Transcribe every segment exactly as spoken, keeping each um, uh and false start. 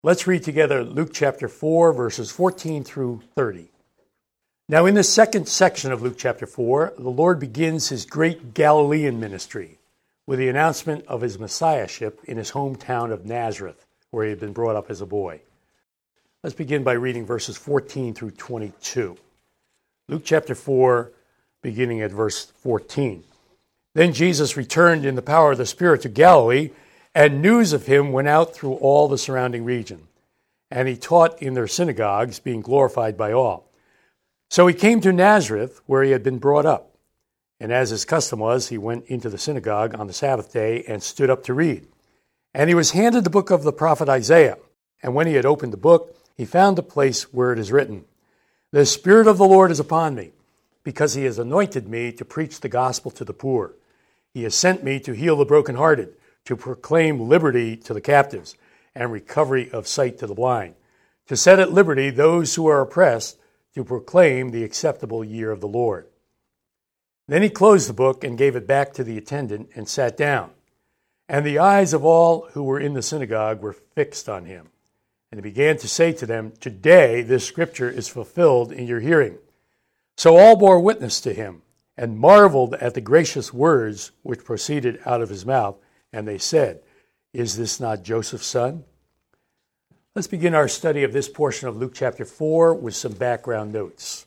Let's read together Luke chapter four, verses fourteen through thirty. Now, in the second section of Luke chapter four, the Lord begins his great Galilean ministry with the announcement of his messiahship in his hometown of Nazareth, where he had been brought up as a boy. Let's begin by reading verses fourteen through twenty-two. Luke chapter four, beginning at verse fourteen. Then Jesus returned in the power of the Spirit to Galilee, and news of him went out through all the surrounding region. And he taught in their synagogues, being glorified by all. So he came to Nazareth, where he had been brought up. And as his custom was, he went into the synagogue on the Sabbath day and stood up to read. And he was handed the book of the prophet Isaiah. And when he had opened the book, he found the place where it is written, "The Spirit of the Lord is upon me, because he has anointed me to preach the gospel to the poor. He has sent me to heal the brokenhearted, to proclaim liberty to the captives, and recovery of sight to the blind, to set at liberty those who are oppressed, to proclaim the acceptable year of the Lord." Then he closed the book and gave it back to the attendant and sat down. And the eyes of all who were in the synagogue were fixed on him. And he began to say to them, "Today this scripture is fulfilled in your hearing." So all bore witness to him, and marveled at the gracious words which proceeded out of his mouth. And they said, "Is this not Joseph's son?" Let's begin our study of this portion of Luke chapter four with some background notes.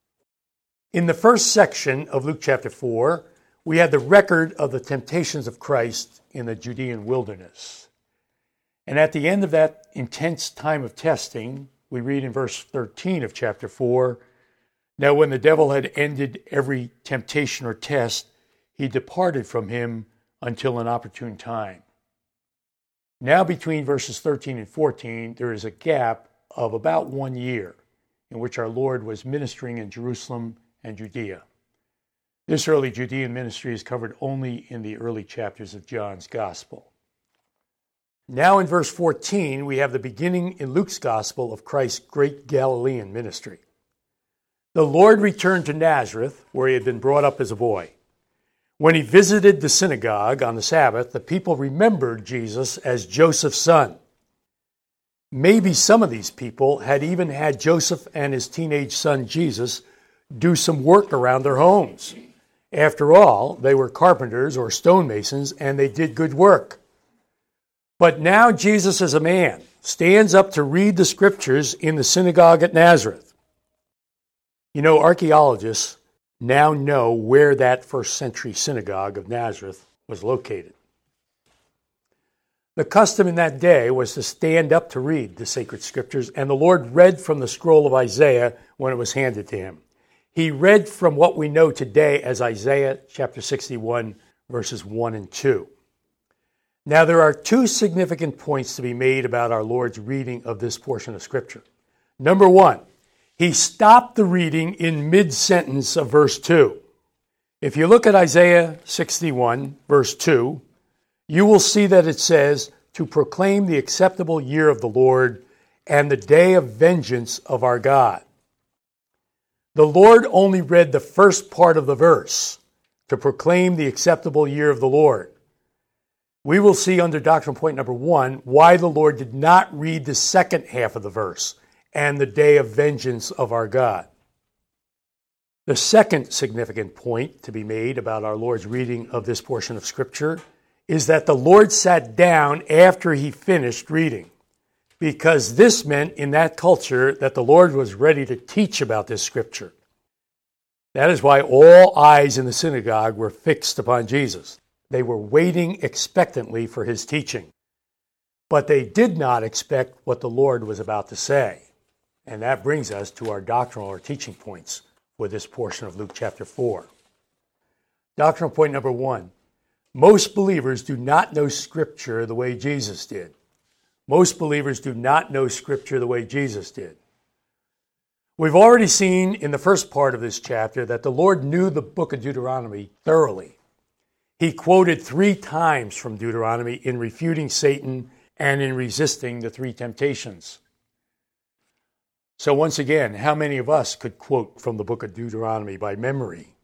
In the first section of Luke chapter four, we had the record of the temptations of Christ in the Judean wilderness. And at the end of that intense time of testing, we read in verse thirteen of chapter four, "Now when the devil had ended every temptation or test, he departed from him until an opportune time." Now between verses thirteen and fourteen, there is a gap of about one year in which our Lord was ministering in Jerusalem and Judea. This early Judean ministry is covered only in the early chapters of John's Gospel. Now in verse fourteen, we have the beginning in Luke's Gospel of Christ's great Galilean ministry. The Lord returned to Nazareth, where he had been brought up as a boy. When he visited the synagogue on the Sabbath, the people remembered Jesus as Joseph's son. Maybe some of these people had even had Joseph and his teenage son Jesus do some work around their homes. After all, they were carpenters or stonemasons, and they did good work. But now Jesus as a man stands up to read the scriptures in the synagogue at Nazareth. You know, archaeologists now know where that first century synagogue of Nazareth was located. The custom in that day was to stand up to read the sacred scriptures, and the Lord read from the scroll of Isaiah when it was handed to him. He read from what we know today as Isaiah chapter sixty-one, verses one and two. Now there are two significant points to be made about our Lord's reading of this portion of scripture. Number one, he stopped the reading in mid-sentence of verse two. If you look at Isaiah sixty-one, verse two, you will see that it says, "To proclaim the acceptable year of the Lord and the day of vengeance of our God." The Lord only read the first part of the verse, "to proclaim the acceptable year of the Lord." We will see under doctrinal point number one why the Lord did not read the second half of the verse, "and the day of vengeance of our God." The second significant point to be made about our Lord's reading of this portion of Scripture is that the Lord sat down after he finished reading, because this meant in that culture that the Lord was ready to teach about this Scripture. That is why all eyes in the synagogue were fixed upon Jesus. They were waiting expectantly for his teaching. But they did not expect what the Lord was about to say. And that brings us to our doctrinal or teaching points for this portion of Luke chapter four. Doctrinal point number one. Most believers do not know Scripture the way Jesus did. Most believers do not know Scripture the way Jesus did. We've already seen in the first part of this chapter that the Lord knew the book of Deuteronomy thoroughly. He quoted three times from Deuteronomy in refuting Satan and in resisting the three temptations. So once again, how many of us could quote from the book of Deuteronomy by memory?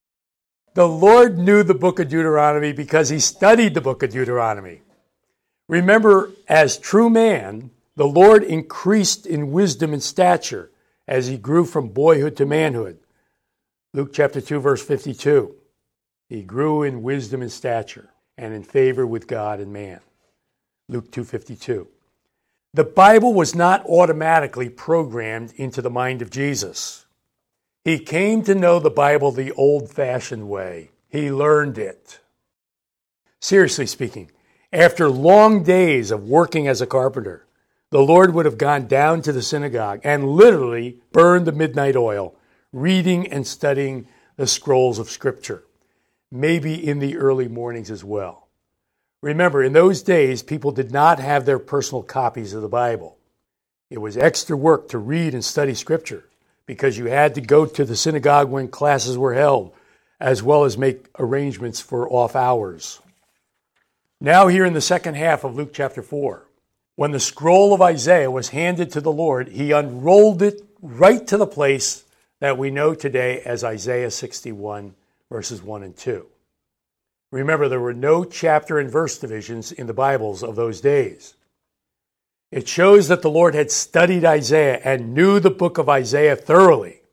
The Lord knew the book of Deuteronomy because he studied the book of Deuteronomy. Remember, as true man, the Lord increased in wisdom and stature as he grew from boyhood to manhood. Luke chapter two, verse fifty-two. He grew in wisdom and stature and in favor with God and man. Luke two fifty-two. The Bible was not automatically programmed into the mind of Jesus. He came to know the Bible the old-fashioned way. He learned it. Seriously speaking, after long days of working as a carpenter, the Lord would have gone down to the synagogue and literally burned the midnight oil, reading and studying the scrolls of Scripture, maybe in the early mornings as well. Remember, in those days, people did not have their personal copies of the Bible. It was extra work to read and study Scripture because you had to go to the synagogue when classes were held, as well as make arrangements for off hours. Now here in the second half of Luke chapter four, when the scroll of Isaiah was handed to the Lord, he unrolled it right to the place that we know today as Isaiah sixty-one, verses one and two. Remember, there were no chapter and verse divisions in the Bibles of those days. It shows that the Lord had studied Isaiah and knew the book of Isaiah thoroughly.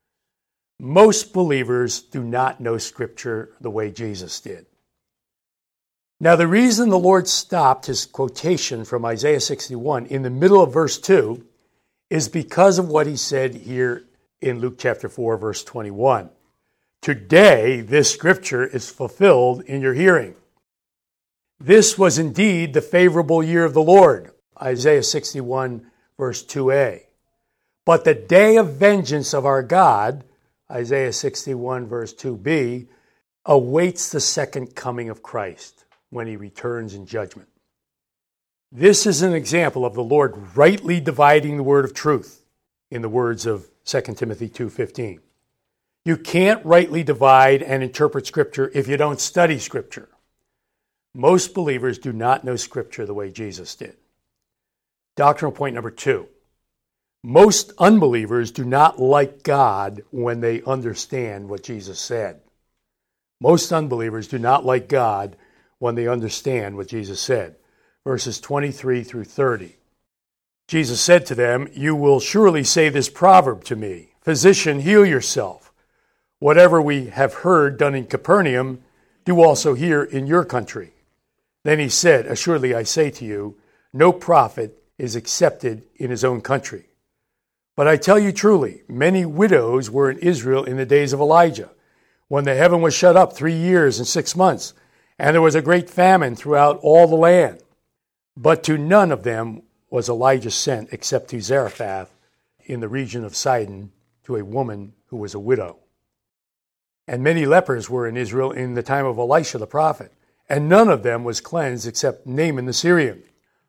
Most believers do not know Scripture the way Jesus did. Now, the reason the Lord stopped his quotation from Isaiah sixty-one in the middle of verse two is because of what he said here in Luke chapter four, verse twenty-one. Today, this scripture is fulfilled in your hearing. This was indeed the favorable year of the Lord, Isaiah sixty-one, verse two a. But the day of vengeance of our God, Isaiah sixty-one, verse two b, awaits the second coming of Christ when he returns in judgment. This is an example of the Lord rightly dividing the word of truth, in the words of Second Timothy two fifteen. You can't rightly divide and interpret Scripture if you don't study Scripture. Most believers do not know Scripture the way Jesus did. Doctrinal point number two. Most unbelievers do not like God when they understand what Jesus said. Most unbelievers do not like God when they understand what Jesus said. Verses twenty-three through thirty. Jesus said to them, "You will surely say this proverb to me, 'Physician, heal yourself. Whatever we have heard done in Capernaum, do also here in your country.' Then he said, 'Assuredly I say to you, no prophet is accepted in his own country. But I tell you truly, many widows were in Israel in the days of Elijah, when the heaven was shut up three years and six months, and there was a great famine throughout all the land. But to none of them was Elijah sent except to Zarephath in the region of Sidon, to a woman who was a widow. And many lepers were in Israel in the time of Elisha the prophet, and none of them was cleansed except Naaman the Syrian.'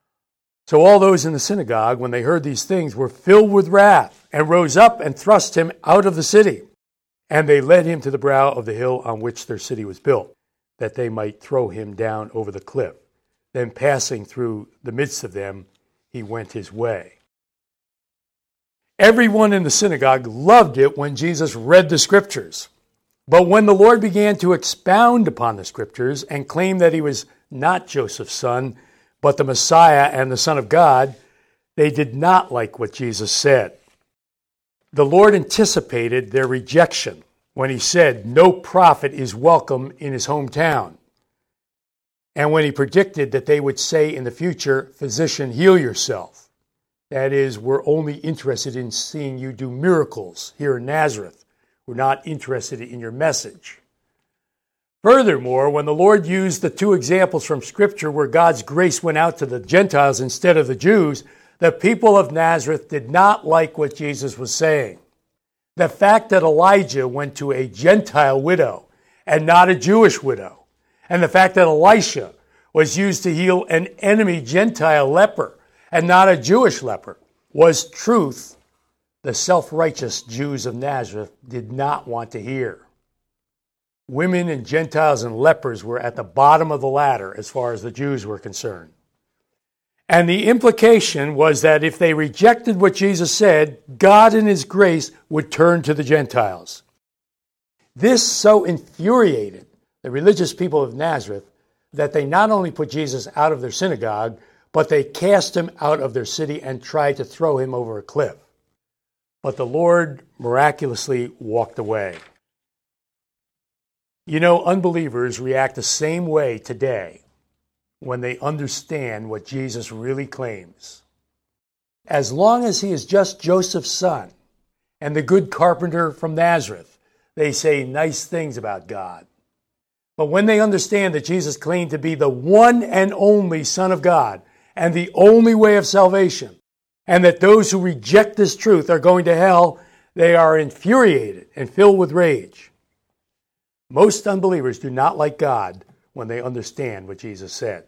So all those in the synagogue, when they heard these things, were filled with wrath, and rose up and thrust him out of the city. And they led him to the brow of the hill on which their city was built, that they might throw him down over the cliff. Then passing through the midst of them, he went his way." Everyone in the synagogue loved it when Jesus read the Scriptures. But when the Lord began to expound upon the Scriptures and claim that he was not Joseph's son, but the Messiah and the Son of God, they did not like what Jesus said. The Lord anticipated their rejection when he said no prophet is welcome in his hometown, and when he predicted that they would say in the future, "Physician, heal yourself." That is, we're only interested in seeing you do miracles here in Nazareth. We're not interested in your message. Furthermore, when the Lord used the two examples from Scripture where God's grace went out to the Gentiles instead of the Jews, the people of Nazareth did not like what Jesus was saying. The fact that Elijah went to a Gentile widow and not a Jewish widow, and the fact that Elisha was used to heal an enemy Gentile leper and not a Jewish leper, was truth the self-righteous Jews of Nazareth did not want to hear. Women and Gentiles and lepers were at the bottom of the ladder as far as the Jews were concerned. And the implication was that if they rejected what Jesus said, God in his grace would turn to the Gentiles. This so infuriated the religious people of Nazareth that they not only put Jesus out of their synagogue, but they cast him out of their city and tried to throw him over a cliff. But the Lord miraculously walked away. You know, unbelievers react the same way today when they understand what Jesus really claims. As long as he is just Joseph's son and the good carpenter from Nazareth, they say nice things about God. But when they understand that Jesus claimed to be the one and only Son of God and the only way of salvation, and that those who reject this truth are going to hell, they are infuriated and filled with rage. Most unbelievers do not like God when they understand what Jesus said.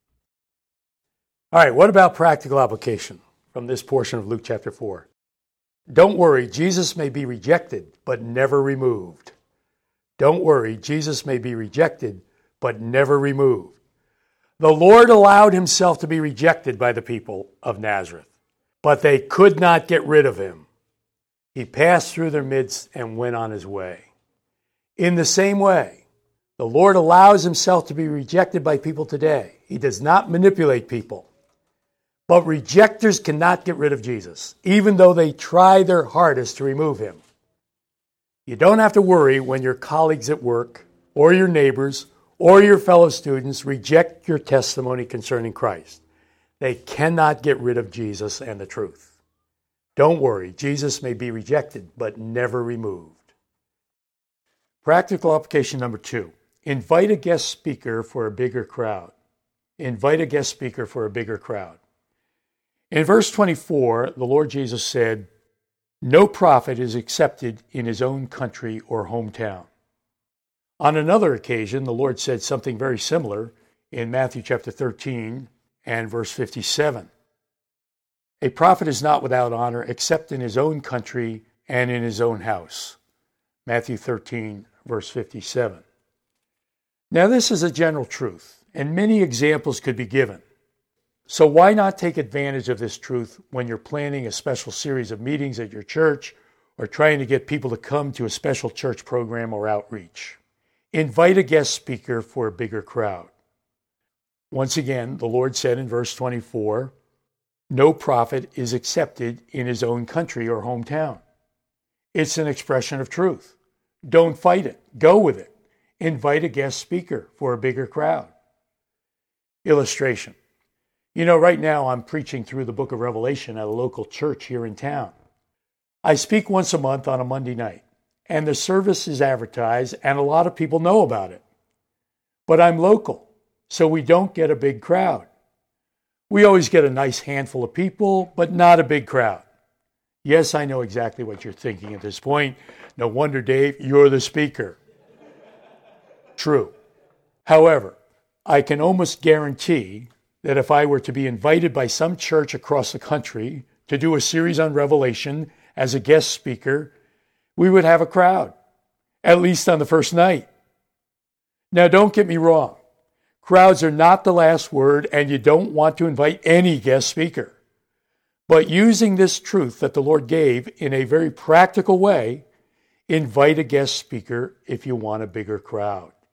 All right, what about practical application from this portion of Luke chapter four? Don't worry, Jesus may be rejected, but never removed. Don't worry, Jesus may be rejected, but never removed. The Lord allowed himself to be rejected by the people of Nazareth, but they could not get rid of him. He passed through their midst and went on his way. In the same way, the Lord allows himself to be rejected by people today. He does not manipulate people. But rejectors cannot get rid of Jesus, even though they try their hardest to remove him. You don't have to worry when your colleagues at work, or your neighbors, or your fellow students reject your testimony concerning Christ. They cannot get rid of Jesus and the truth. Don't worry, Jesus may be rejected, but never removed. Practical application number two. Invite a guest speaker for a bigger crowd. Invite a guest speaker for a bigger crowd. In verse twenty-four, the Lord Jesus said, "No prophet is accepted in his own country or hometown." On another occasion, the Lord said something very similar in Matthew chapter thirteen and verse fifty-seven. A prophet is not without honor except in his own country and in his own house. Matthew thirteen, verse fifty-seven. Now, this is a general truth, and many examples could be given. So why not take advantage of this truth when you're planning a special series of meetings at your church or trying to get people to come to a special church program or outreach? Invite a guest speaker for a bigger crowd. Once again, the Lord said in verse twenty-four, "No prophet is accepted in his own country or hometown." It's an expression of truth. Don't fight it. Go with it. Invite a guest speaker for a bigger crowd. Illustration. You know, right now I'm preaching through the book of Revelation at a local church here in town. I speak once a month on a Monday night, and the service is advertised, and a lot of people know about it. But I'm local, so we don't get a big crowd. We always get a nice handful of people, but not a big crowd. Yes, I know exactly what you're thinking at this point. No wonder, Dave, you're the speaker. True. However, I can almost guarantee that if I were to be invited by some church across the country to do a series on Revelation as a guest speaker, we would have a crowd, at least on the first night. Now, don't get me wrong. Crowds are not the last word, and you don't want to invite any guest speaker. But using this truth that the Lord gave in a very practical way, invite a guest speaker if you want a bigger crowd.